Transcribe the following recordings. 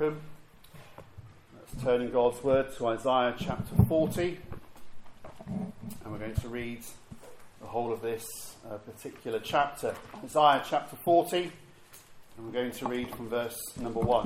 welcome. Let's turn in God's word to Isaiah chapter 40, and we're going to read the whole of this particular chapter. Isaiah chapter 40, and we're going to read from verse number 1.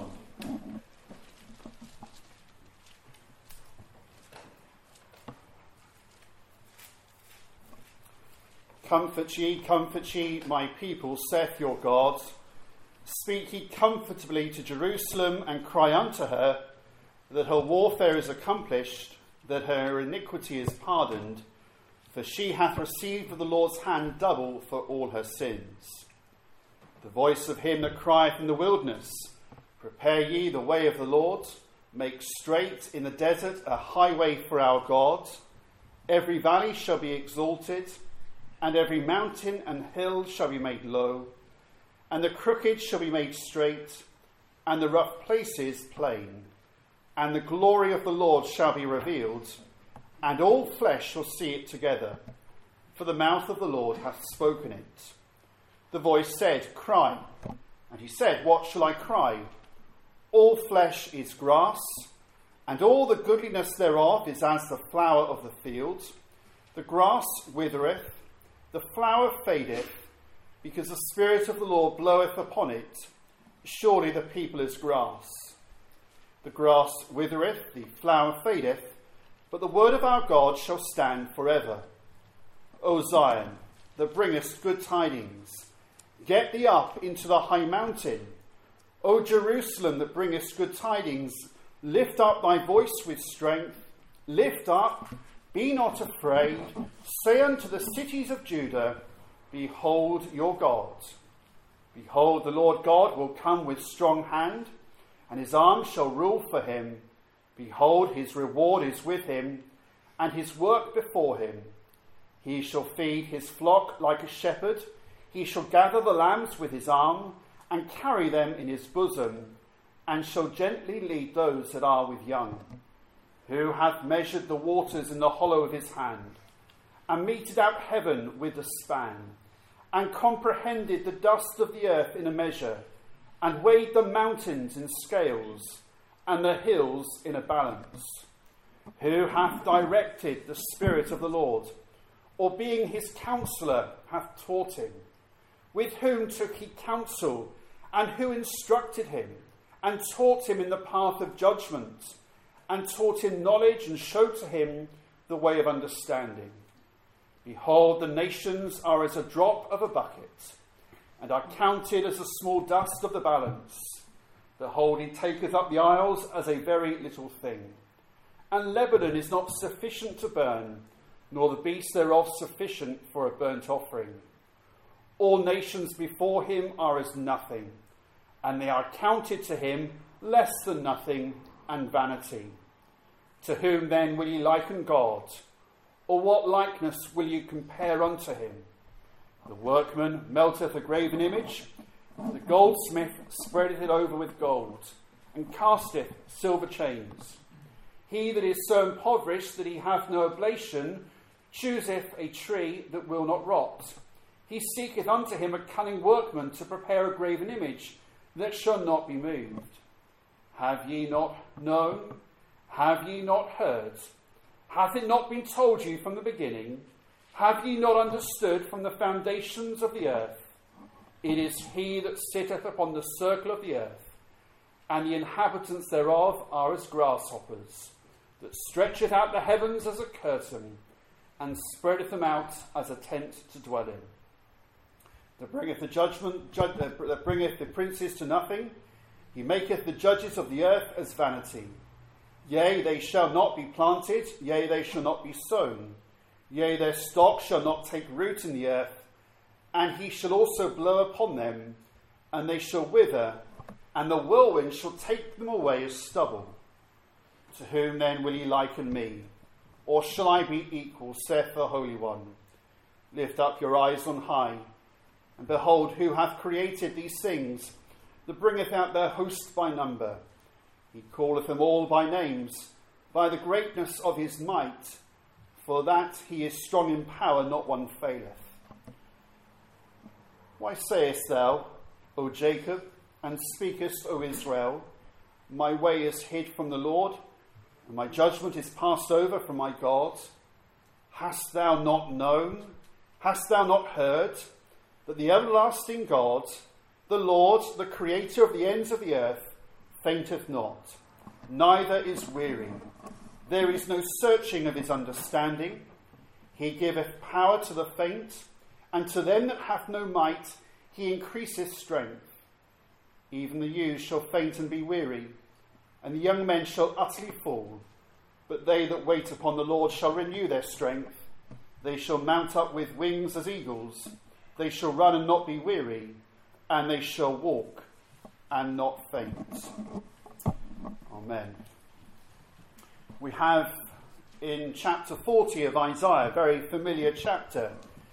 Comfort ye, my people, saith your God. Speak ye comfortably to Jerusalem, and cry unto her, that her warfare is accomplished, that her iniquity is pardoned, for she hath received of the Lord's hand double for all her sins. The voice of him that crieth in the wilderness, prepare ye the way of the Lord, make straight in the desert a highway for our God. Every valley shall be exalted, and every mountain and hill shall be made low, and the crooked shall be made straight, and the rough places plain. And the glory of the Lord shall be revealed, and all flesh shall see it together. For the mouth of the Lord hath spoken it. The voice said, Cry. And he said, What shall I cry? All flesh is grass, and all the goodliness thereof is as the flower of the field. The grass withereth, the flower fadeth, because the Spirit of the Lord bloweth upon it. Surely the people is grass. The grass withereth, the flower fadeth, but the word of our God shall stand forever. O Zion, that bringest good tidings, get thee up into the high mountain. O Jerusalem, that bringest good tidings, lift up thy voice with strength. Lift up, be not afraid. Say unto the cities of Judah, Behold your God. Behold, the Lord God will come with strong hand, and his arm shall rule for him. Behold, his reward is with him, and his work before him. He shall feed his flock like a shepherd. He shall gather the lambs with his arm, and carry them in his bosom, and shall gently lead those that are with young. Who hath measured the waters in the hollow of his hand, and meted out heaven with a span, and comprehended the dust of the earth in a measure, and weighed the mountains in scales, and the hills in a balance? Who hath directed the Spirit of the Lord, or being his counsellor hath taught him? With whom took he counsel, and who instructed him, and taught him in the path of judgment, and taught him knowledge, and showed to him the way of understanding? Behold, the nations are as a drop of a bucket, and are counted as the small dust of the balance. Behold, he taketh up the isles as a very little thing. And Lebanon is not sufficient to burn, nor the beasts thereof sufficient for a burnt offering. All nations before him are as nothing, and they are counted to him less than nothing and vanity. To whom then will ye liken God? Or what likeness will you compare unto him? The workman melteth a graven image, the goldsmith spreadeth it over with gold, and casteth silver chains. He that is so impoverished that he hath no oblation, chooseth a tree that will not rot. He seeketh unto him a cunning workman to prepare a graven image that shall not be moved. Have ye not known? Have ye not heard? Hath it not been told you from the beginning? Have ye not understood from the foundations of the earth? It is he that sitteth upon the circle of the earth, and the inhabitants thereof are as grasshoppers, that stretcheth out the heavens as a curtain, and spreadeth them out as a tent to dwell in. That bringeth that bringeth the princes to nothing. He maketh the judges of the earth as vanity. Yea, they shall not be planted, yea, they shall not be sown. Yea, their stock shall not take root in the earth, and he shall also blow upon them, and they shall wither, and the whirlwind shall take them away as stubble. To whom then will ye liken me? Or shall I be equal, saith the Holy One? Lift up your eyes on high, and behold, who hath created these things, that bringeth out their host by number? He calleth them all by names, by the greatness of his might, for that he is strong in power, not one faileth. Why sayest thou, O Jacob, and speakest, O Israel, My way is hid from the Lord, and my judgment is passed over from my God. Hast thou not known, hast thou not heard, that the everlasting God, the Lord, the Creator of the ends of the earth, fainteth not, neither is weary. There is no searching of his understanding. He giveth power to the faint, and to them that have no might he increaseth strength. Even the youths shall faint and be weary, and the young men shall utterly fall. But they that wait upon the Lord shall renew their strength. They shall mount up with wings as eagles. They shall run and not be weary, and they shall walk and not faint. Amen. We have in chapter 40 of Isaiah, a very familiar chapter,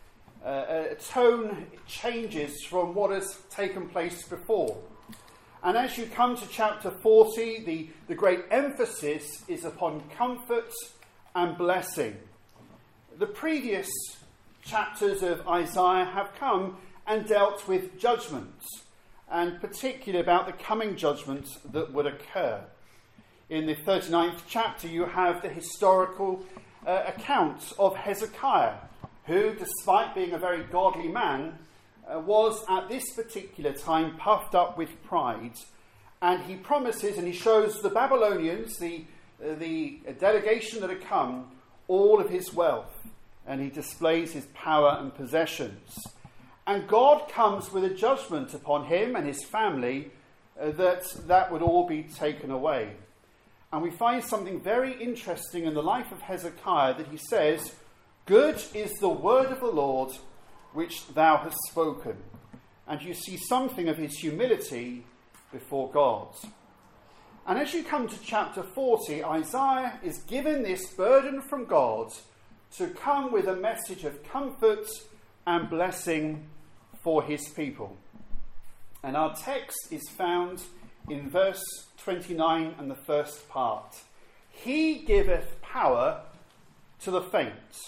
a tone changes from what has taken place before. And as you come to chapter 40, the great emphasis is upon comfort and blessing. The previous chapters of Isaiah have come and dealt with judgments, and particularly about the coming judgments that would occur. In the 39th chapter, you have the historical account of Hezekiah, who, despite being a very godly man, was at this particular time puffed up with pride. And he promises and he shows the Babylonians, the delegation that had come, all of his wealth. And he displays his power and possessions. And God comes with a judgment upon him and his family that would all be taken away. And we find something very interesting in the life of Hezekiah, that he says, "Good is the word of the Lord which thou hast spoken." And you see something of his humility before God. And as you come to chapter 40, Isaiah is given this burden from God to come with a message of comfort and blessing for his people. And our text is found in verse 29 and the first part. He giveth power to the faint.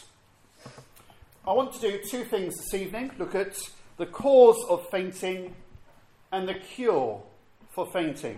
I want to do two things this evening. Look at the cause of fainting and the cure for fainting.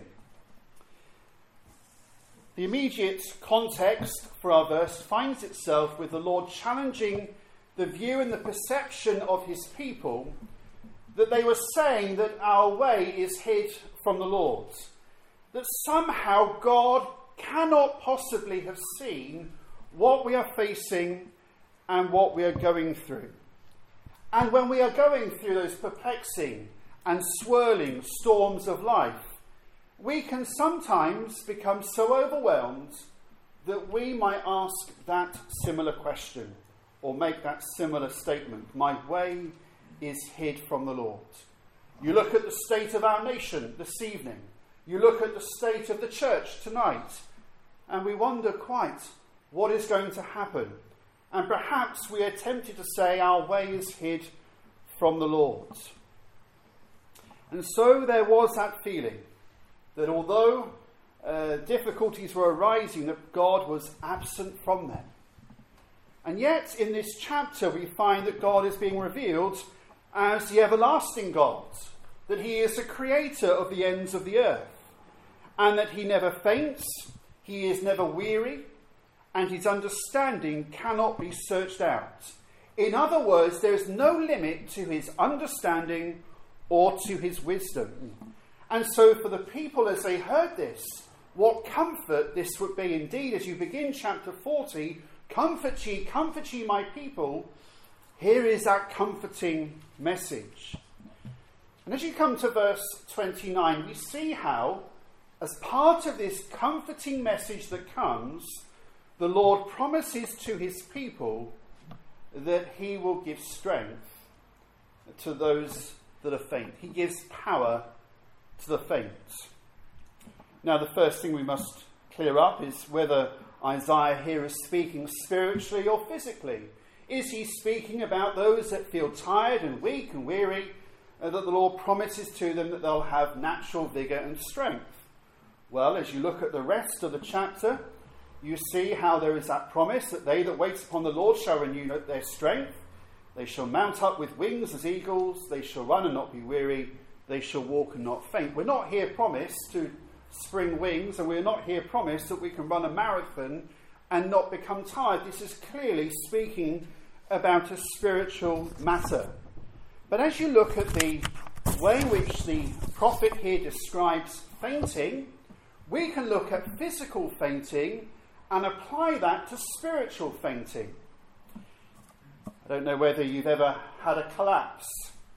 The immediate context for our verse finds itself with the Lord challenging the view and the perception of his people that they were saying that our way is hid from the Lord, that somehow God cannot possibly have seen what we are facing and what we are going through. And when we are going through those perplexing and swirling storms of life, we can sometimes become so overwhelmed that we might ask that similar question or make that similar statement: my way is hid from the Lord. You look at the state of our nation this evening, you look at the state of the church tonight, and we wonder quite what is going to happen. And perhaps we are tempted to say our way is hid from the Lord. And so there was that feeling that although difficulties were arising, that God was absent from them. And yet in this chapter we find that God is being revealed as the everlasting God, that he is the creator of the ends of the earth, and that he never faints, he is never weary, and his understanding cannot be searched out. In other words, there is no limit to his understanding or to his wisdom. And so for the people, as they heard this, what comfort this would be indeed. As you begin chapter 40, comfort ye my people, here is that comforting message. And as you come to verse 29, we see how, as part of this comforting message that comes, the Lord promises to his people that he will give strength to those that are faint. He gives power to the faint. Now, the first thing we must clear up is whether Isaiah here is speaking spiritually or physically. Is he speaking about those that feel tired and weak and weary, that the Lord promises to them that they'll have natural vigour and strength? Well, as you look at the rest of the chapter, you see how there is that promise that they that wait upon the Lord shall renew their strength. They shall mount up with wings as eagles. They shall run and not be weary. They shall walk and not faint. We're not here promised to spring wings, and we're not here promised that we can run a marathon and not become tired. This is clearly speaking about a spiritual matter. But as you look at the way in which the prophet here describes fainting, we can look at physical fainting and apply that to spiritual fainting. I don't know whether you've ever had a collapse.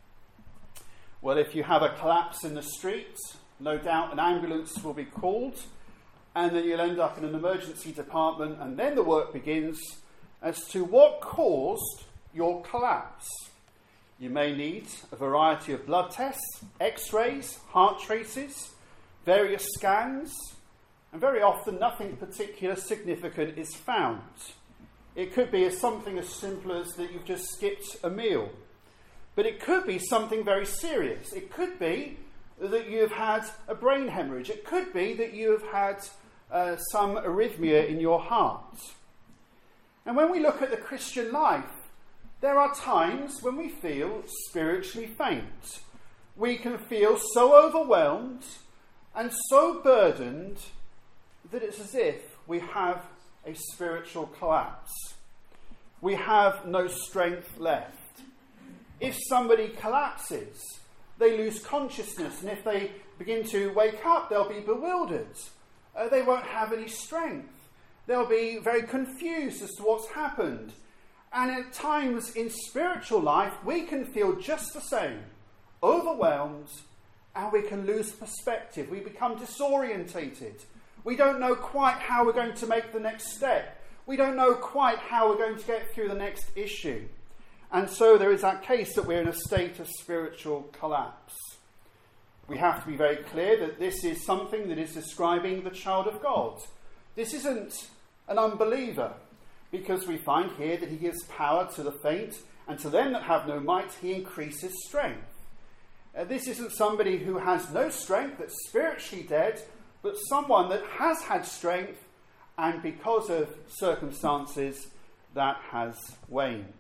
Well, if you have a collapse in the street, no doubt an ambulance will be called, and then you'll end up in an emergency department, and then the work begins as to what caused your collapse. You may need a variety of blood tests, x-rays, heart traces, various scans, and very often nothing particular significant is found. It could be something as simple as that you've just skipped a meal. But it could be something very serious. It could be that you've had a brain hemorrhage. It could be that you have had some arrhythmia in your heart. And when we look at the Christian life, there are times when we feel spiritually faint. We can feel so overwhelmed and so burdened that it's as if we have a spiritual collapse. We have no strength left. If somebody collapses, they lose consciousness, and if they begin to wake up, they'll be bewildered. They won't have any strength. They'll be very confused as to what's happened. And at times in spiritual life, we can feel just the same, overwhelmed, and we can lose perspective. We become disorientated. We don't know quite how we're going to make the next step. We don't know quite how we're going to get through the next issue. And so there is that case that we're in a state of spiritual collapse. We have to be very clear that this is something that is describing the child of God. This isn't an unbeliever, because we find here that he gives power to the faint, and to them that have no might he increases strength. This isn't somebody who has no strength, that's spiritually dead, but someone that has had strength, and because of circumstances, that has waned.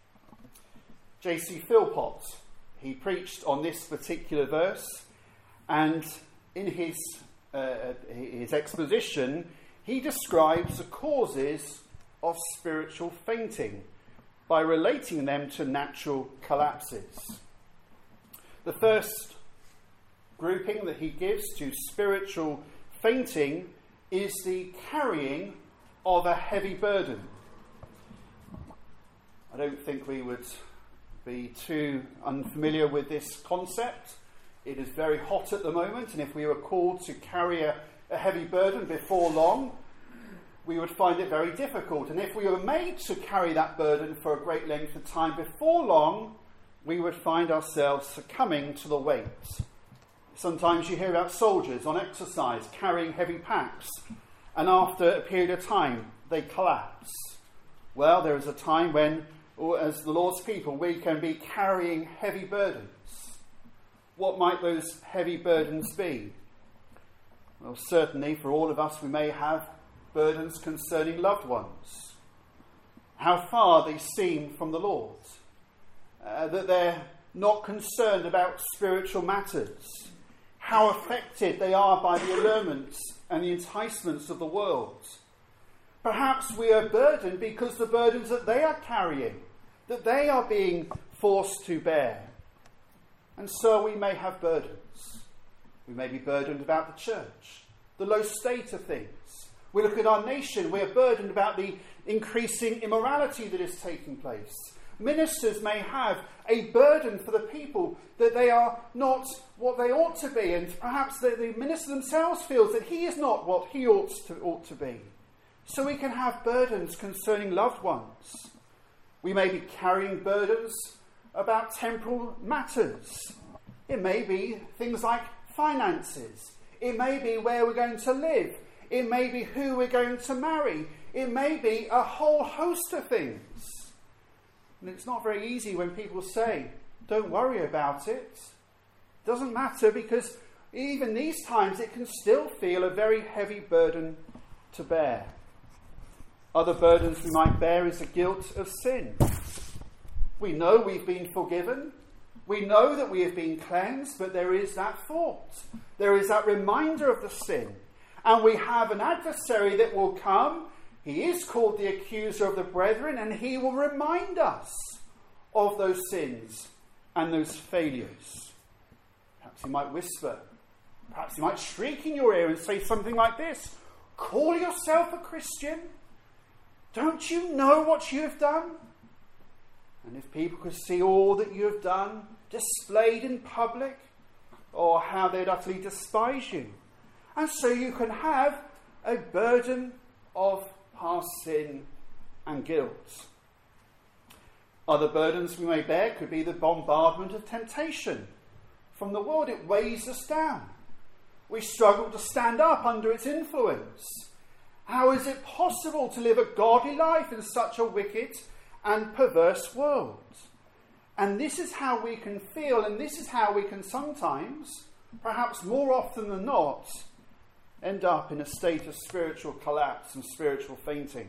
J.C. Philpott, he preached on this particular verse, and in his exposition, he describes the causes of spiritual fainting by relating them to natural collapses. The first grouping that he gives to spiritual fainting is the carrying of a heavy burden. I don't think we would be too unfamiliar with this concept. It is very hot at the moment, and if we were called to carry a heavy burden before long, we would find it very difficult. And if we were made to carry that burden for a great length of time before long, we would find ourselves succumbing to the weight. Sometimes you hear about soldiers on exercise carrying heavy packs, and after a period of time, they collapse. Well, there is a time when, as the Lord's people, we can be carrying heavy burdens. What might those heavy burdens be? Well, certainly for all of us, we may have burdens concerning loved ones. How far they seem from the Lord. That they're not concerned about spiritual matters. How affected they are by the allurements and the enticements of the world. Perhaps we are burdened because the burdens that they are carrying, that they are being forced to bear. And so we may have burdens. We may be burdened about the church, the low state of things. We look at our nation, we are burdened about the increasing immorality that is taking place. Ministers may have a burden for the people that they are not what they ought to be, and perhaps the minister themselves feels that he is not what he ought to be. So we can have burdens concerning loved ones. We may be carrying burdens about temporal matters. It may be things like finances. It may be where we're going to live. It may be who we're going to marry. It may be a whole host of things. And it's not very easy when people say, don't worry about it. It doesn't matter, because even these times it can still feel a very heavy burden to bear. Other burdens we might bear is the guilt of sin. We know we've been forgiven. We know that we have been cleansed, but there is that thought. There is that reminder of the sin. And we have an adversary that will come. He is called the accuser of the brethren, and he will remind us of those sins and those failures. Perhaps he might whisper. Perhaps he might shriek in your ear and say something like this: call yourself a Christian? Don't you know what you have done? And if people could see all that you have done displayed in public, or how they'd utterly despise you. And so you can have a burden of past sin and guilt. Other burdens we may bear could be the bombardment of temptation from the world. It weighs us down. We struggle to stand up under its influence. How is it possible to live a godly life in such a wicked and perverse world? And this is how we can feel, and this is how we can sometimes, perhaps more often than not, end up in a state of spiritual collapse and spiritual fainting.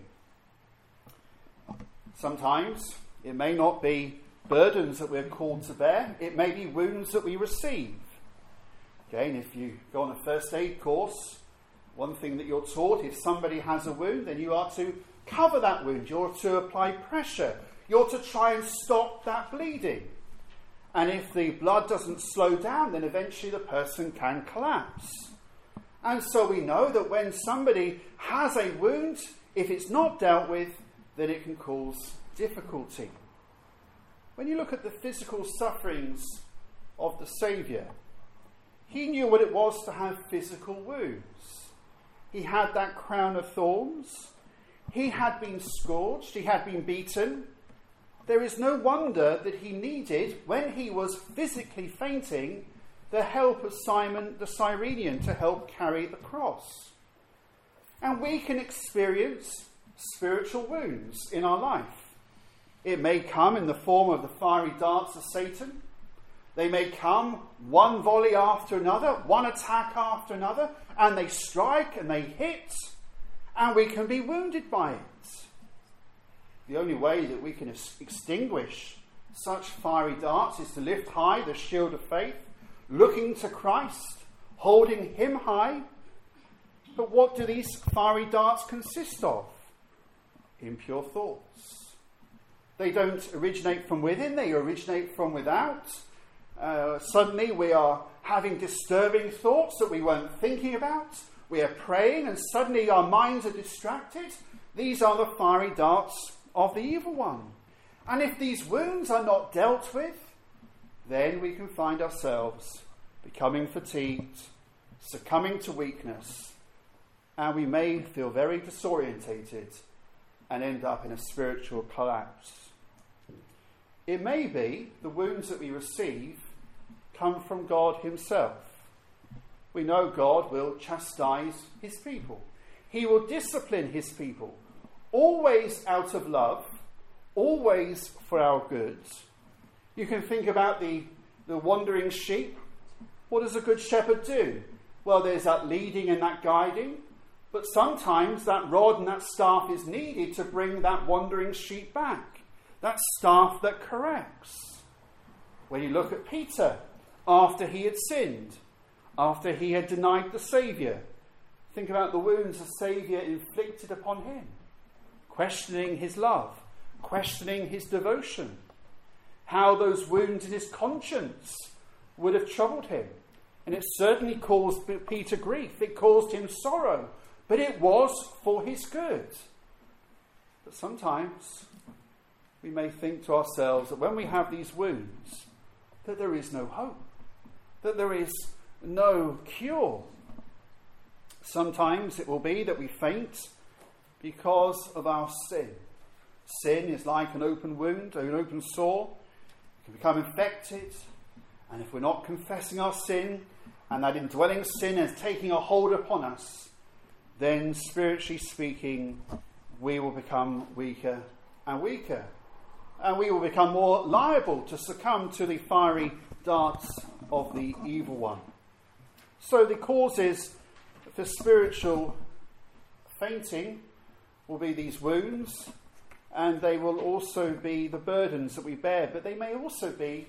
Sometimes it may not be burdens that we're called to bear. It may be wounds that we receive. Again, if you go on a first aid course, one thing that you're taught, if somebody has a wound, then you are to cover that wound. You're to apply pressure. You're to try and stop that bleeding. And if the blood doesn't slow down, then eventually the person can collapse. And so we know that when somebody has a wound, if it's not dealt with, then it can cause difficulty. When you look at the physical sufferings of the Saviour, he knew what it was to have physical wounds. He had that crown of thorns. He had been scourged. He had been beaten. There is no wonder that he needed, when he was physically fainting, the help of Simon the Cyrenian to help carry the cross. And we can experience spiritual wounds in our life. It may come in the form of the fiery darts of Satan. They may come one volley after another, one attack after another, and they strike and they hit, and we can be wounded by it. The only way that we can extinguish such fiery darts is to lift high the shield of faith, looking to Christ, holding him high. But what do these fiery darts consist of? Impure thoughts. They don't originate from within, they originate from without. Suddenly we are having disturbing thoughts that we weren't thinking about. We are praying and suddenly our minds are distracted. These are the fiery darts of the evil one. And if these wounds are not dealt with, then we can find ourselves becoming fatigued, succumbing to weakness, and we may feel very disorientated and end up in a spiritual collapse. It may be the wounds that we receive come from God himself. We know God will chastise his people. He will discipline his people, always out of love, always for our good. You can think about the wandering sheep. What does a good shepherd do? Well, there's that leading and that guiding, but sometimes that rod and that staff is needed to bring that wandering sheep back. That staff that corrects. When you look at Peter, after he had sinned, after he had denied the Saviour, think about the wounds the Saviour inflicted upon him, questioning his love, questioning his devotion, how those wounds in his conscience would have troubled him. And it certainly caused Peter grief, it caused him sorrow, but it was for his good. But sometimes we may think to ourselves that when we have these wounds, that there is no hope, that there is no cure. Sometimes it will be that we faint because of our sin. Sin is like an open wound, an open sore. It can become infected, and if we're not confessing our sin, and that indwelling sin is taking a hold upon us, then spiritually speaking, we will become weaker and weaker. And we will become more liable to succumb to the fiery darts of the evil one. So the causes for spiritual fainting will be these wounds, and they will also be the burdens that we bear, but they may also be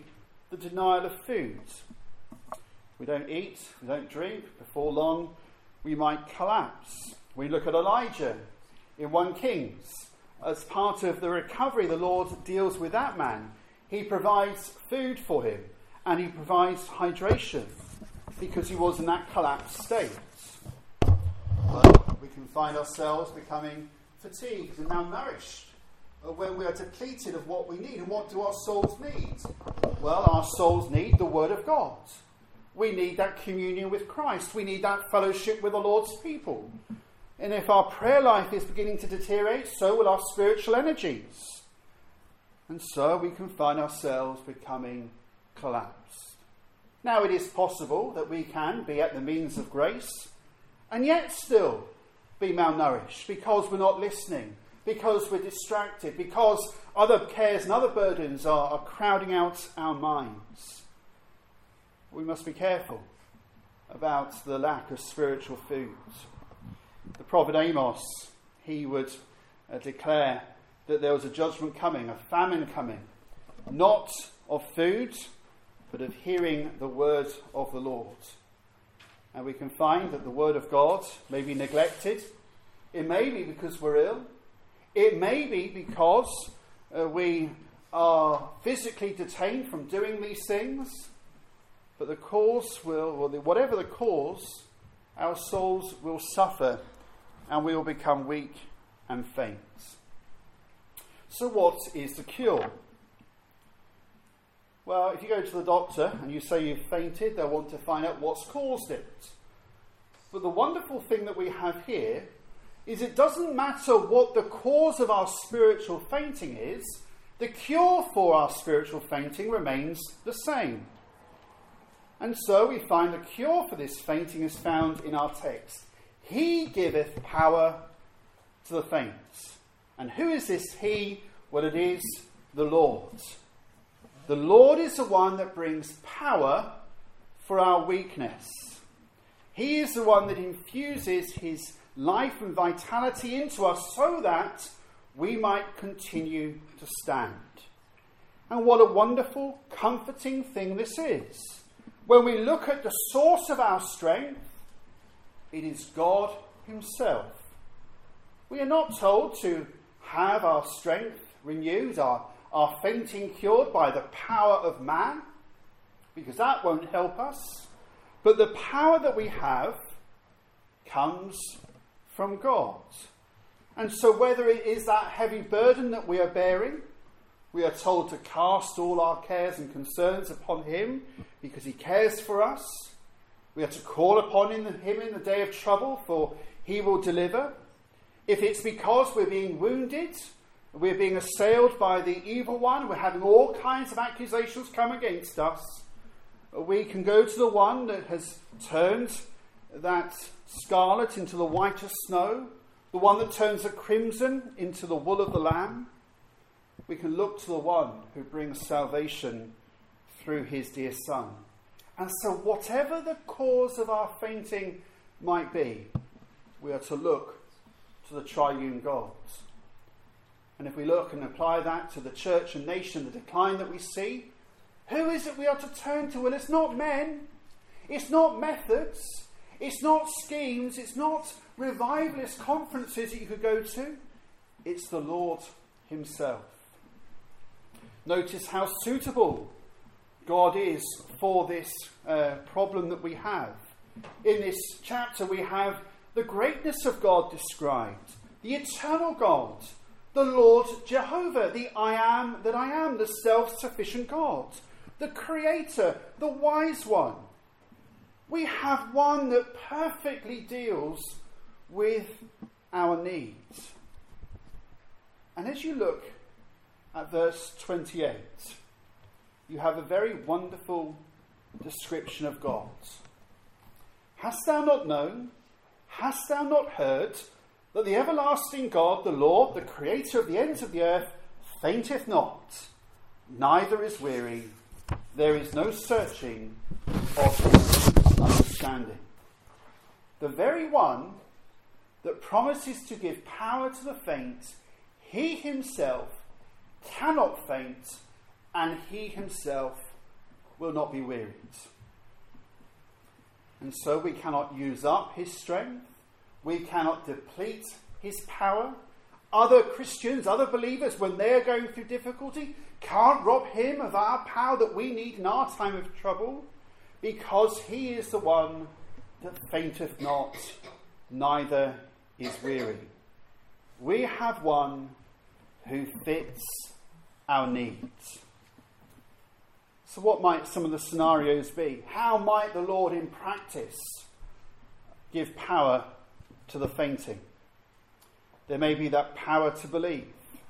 the denial of food. We don't eat, we don't drink. Before long, we might collapse. We look at Elijah in 1 Kings. As part of the recovery, the Lord deals with that man. He provides food for him and he provides hydration because he was in that collapsed state. But we can find ourselves becoming fatigued and malnourished when we are depleted of what we need. And what do our souls need? Well, our souls need the Word of God. We need that communion with Christ. We need that fellowship with the Lord's people. And if our prayer life is beginning to deteriorate, so will our spiritual energies. And so we can find ourselves becoming collapsed. Now, it is possible that we can be at the means of grace and yet still be malnourished because we're not listening, because we're distracted, because other cares and other burdens are crowding out our minds. We must be careful about the lack of spiritual food. The prophet Amos, he would declare that there was a judgment coming, a famine coming, not of food, but of hearing the word of the Lord. And we can find that the word of God may be neglected. It may be because we're ill. It may be because we are physically detained from doing these things. But the cause whatever the cause, our souls will suffer and we will become weak and faint. So what is the cure? Well, if you go to the doctor and you say you've fainted, they'll want to find out what's caused it. But the wonderful thing that we have here is it doesn't matter what the cause of our spiritual fainting is, the cure for our spiritual fainting remains the same. And so we find the cure for this fainting is found in our text. He giveth power to the faint. And who is this he? Well, it is the Lord. The Lord is the one that brings power for our weakness. He is the one that infuses his life and vitality into us so that we might continue to stand. And what a wonderful, comforting thing this is. When we look at the source of our strength, it is God himself. We are not told to have our strength renewed, our fainting cured by the power of man, because that won't help us. But the power that we have comes from God. And so whether it is that heavy burden that we are bearing, we are told to cast all our cares and concerns upon him because he cares for us. We are to call upon him in the day of trouble, for he will deliver. If it's because we're being wounded, we're being assailed by the evil one, we're having all kinds of accusations come against us, we can go to the one that has turned that scarlet into the white as snow, the one that turns the crimson into the wool of the lamb. We can look to the one who brings salvation through his dear Son. And so whatever the cause of our fainting might be, we are to look to the triune God. And if we look and apply that to the church and nation, the decline that we see, who is it we are to turn to? Well, it's not men. It's not methods. It's not schemes. It's not revivalist conferences that you could go to. It's the Lord himself. Notice how suitable God is for this problem that we have. In this chapter we have the greatness of God described, the eternal God, the Lord Jehovah, the I am that I am, the self-sufficient God, the Creator, the wise one. We have one that perfectly deals with our needs. And as you look at verse 28, you have a very wonderful description of God. Hast thou not known? Hast thou not heard that the everlasting God, the Lord, the creator of the ends of the earth, fainteth not, neither is weary. There is no searching of his understanding. The very one that promises to give power to the faint, he himself cannot faint, and he himself will not be wearied. And so we cannot use up his strength. We cannot deplete his power. Other Christians, other believers, when they are going through difficulty, can't rob him of our power that we need in our time of trouble, because he is the one that fainteth not, neither is weary. We have one who fits our needs. So what might some of the scenarios be? How might the Lord in practice give power to the fainting? There may be that power to believe.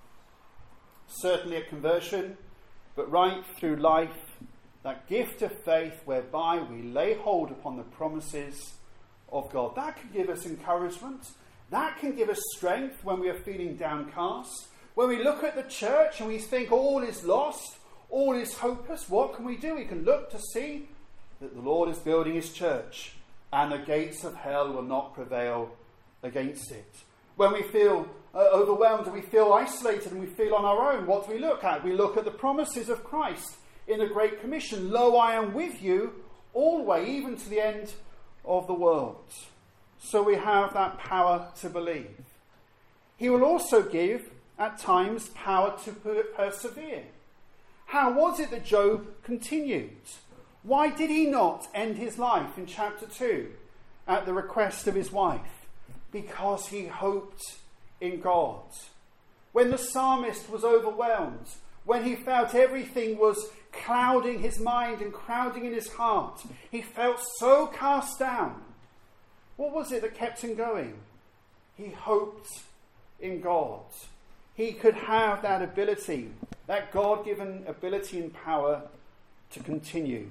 Certainly at conversion, but right through life, that gift of faith whereby we lay hold upon the promises of God. That can give us encouragement. That can give us strength when we are feeling downcast. When we look at the church and we think all is lost, all is hopeless, what can we do? We can look to see that the Lord is building his church and the gates of hell will not prevail against it. When we feel overwhelmed and we feel isolated and we feel on our own, what do we look at? We look at the promises of Christ in the Great Commission. Lo, I am with you always, even to the end of the world. So we have that power to believe. He will also give, at times, power to persevere. How was it that Job continued? Why did he not end his life in chapter 2 at the request of his wife? Because he hoped in God. When the psalmist was overwhelmed, when he felt everything was clouding his mind and crowding in his heart, he felt so cast down. What was it that kept him going? He hoped in God. He could have that ability, that God-given ability and power to continue.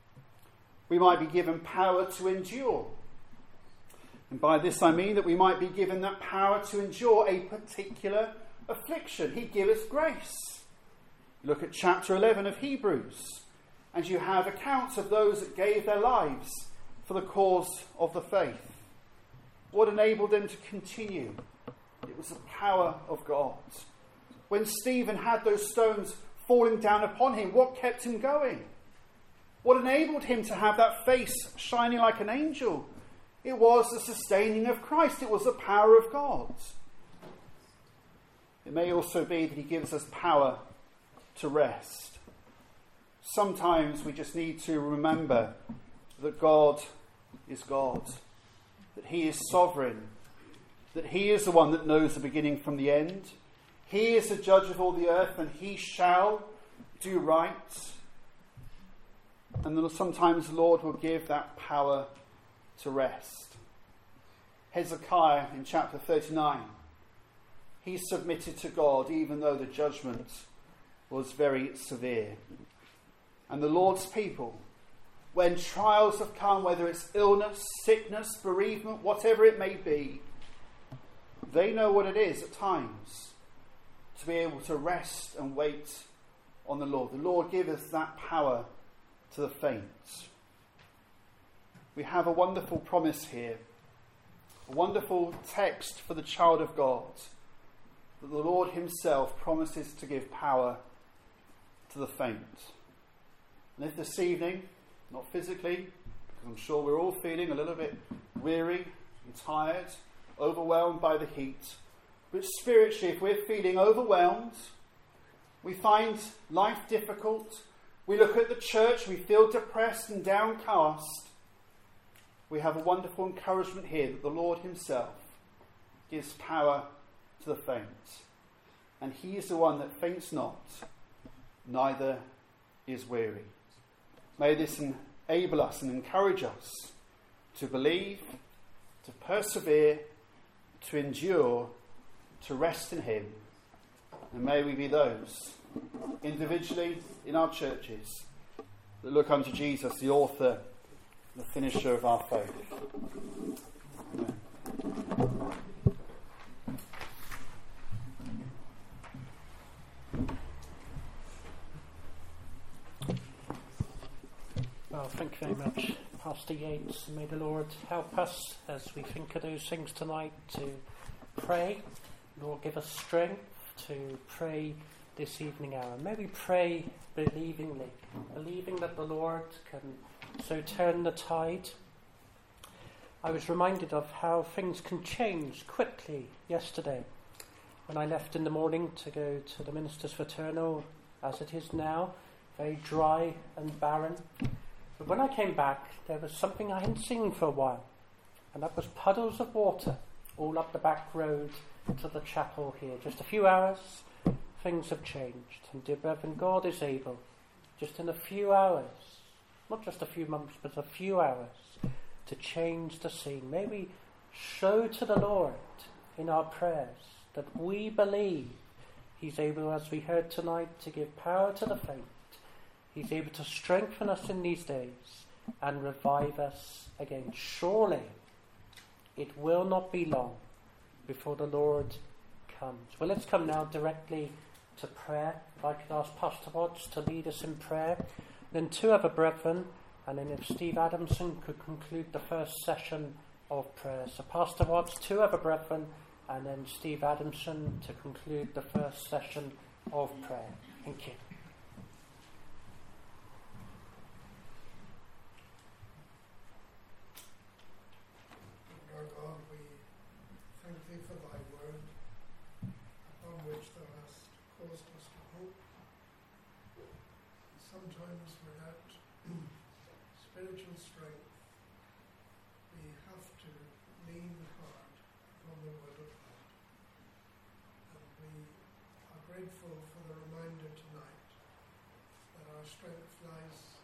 We might be given power to endure. And by this I mean that we might be given that power to endure a particular affliction. He gives us grace. Look at chapter 11 of Hebrews, and you have accounts of those that gave their lives for the cause of the faith. What enabled them to continue? It was the power of God. When Stephen had those stones falling down upon him, what kept him going? What enabled him to have that face shining like an angel? It was the sustaining of Christ. It was the power of God. It may also be that he gives us power to rest. Sometimes we just need to remember that God is God, that he is sovereign, that he is the one that knows the beginning from the end. He is the judge of all the earth, and he shall do right. And sometimes the Lord will give that power to rest. Hezekiah in chapter 39, he submitted to God even though the judgment was very severe. And the Lord's people, when trials have come, whether it's illness, sickness, bereavement, whatever it may be, they know what it is at times to be able to rest and wait on the Lord. The Lord giveth that power to the faint. We have a wonderful promise here, a wonderful text for the child of God, that the Lord himself promises to give power to the faint. And if this evening, not physically, because I'm sure we're all feeling a little bit weary and tired, overwhelmed by the heat, but spiritually, if we're feeling overwhelmed, we find life difficult, we look at the church, we feel depressed and downcast, we have a wonderful encouragement here that the Lord himself gives power to the faint. And he is the one that faints not, neither is weary. May this enable us and encourage us to believe, to persevere, to endure, to rest in him. And may we be those, individually in our churches, that look unto Jesus, the author, the finisher of our faith. Amen. Well, thank you very much, Pastor Yates. May the Lord help us as we think of those things tonight to pray. Lord, give us strength to pray this evening hour. May we pray believingly, believing that the Lord can so turn the tide. I was reminded of how things can change quickly yesterday when I left in the morning to go to the Minister's Fraternal, as it is now, very dry and barren. But when I came back, there was something I hadn't seen for a while, and that was puddles of water all up the back road to the chapel here. Just a few hours, things have changed. And dear brethren, God is able, just in a few hours, not just a few months, but a few hours, to change the scene. May we show to the Lord in our prayers that we believe He's able, as we heard tonight, to give power to the faint. He's able to strengthen us in these days and revive us again. Surely it will not be long before the Lord comes. Well, let's come now directly to prayer. If I could ask Pastor Watts to lead us in prayer, then two other brethren, and then if Steve Adamson could conclude the first session of prayer. So Pastor Watts, two other brethren, and then Steve Adamson to conclude the first session of prayer. Thank you. Our God, we thank Thee for Thy word, upon which Thou hast caused us to hope. Sometimes without spiritual strength, we have to lean hard on the word of God. And we are grateful for the reminder tonight that our strength lies